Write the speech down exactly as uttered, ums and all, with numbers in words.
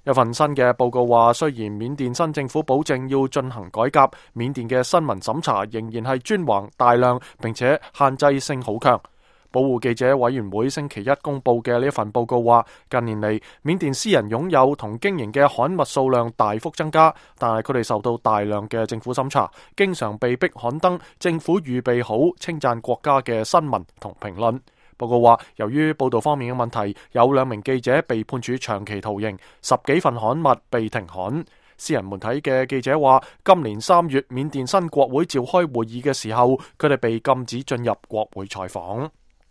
一份新嘅報告話，雖然緬甸新政府保證要進行改革，緬甸嘅新聞審查仍然係專橫大量，並且限制性好強。保護記者委員會星期一公布嘅呢一份報告話，近年嚟緬甸私人擁有同經營嘅刊物數量大幅增加，但係佢哋受到大量嘅政府審查，經常被迫刊登政府預備好稱讚國家嘅新聞同評論。報告話，由於報道方面嘅問題，有兩名記者被判處長期徒刑，十幾份刊物被停刊。私人媒體嘅記者話，今年三月緬甸新國會召開會議嘅時候，佢哋被禁止進入國會採訪。